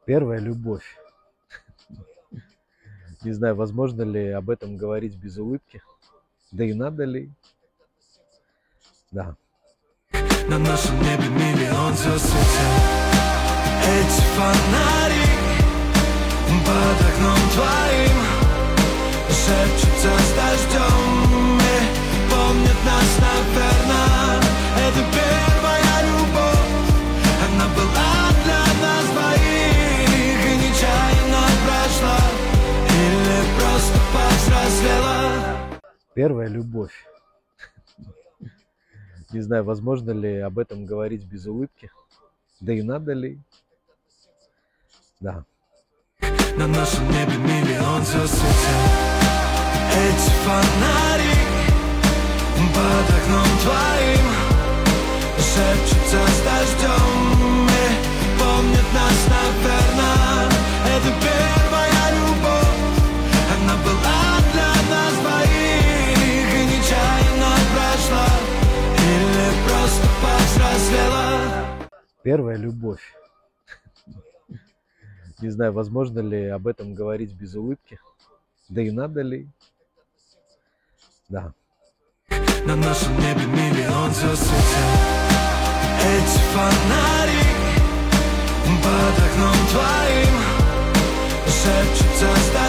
Первая любовь. Не знаю, возможно ли об этом говорить без улыбки. Да и надо ли? Да. На нашем небе миллион звезд светят. Эти фонари под окном твоим шепчутся с дождем и помнят нас, наверно. Это первая любовь, она была для нас двоих и нечаянно прошла или просто повзрослела. Первая любовь. Не знаю, возможно ли об этом говорить без улыбки. Да и надо ли? Да. На нашем небе миллион звезд светят. Эти фонари под окном твоим шепчутся с дождем и помнят нас, наверно. Это первая любовь, она была для нас двоих и нечаянно прошла или просто повзрослела. Первая любовь. Не знаю, возможно ли об этом говорить без улыбки. Да и надо ли? Да. На нашем небе миллион звезд светят. Эти фонари под окном твоим шепчутся с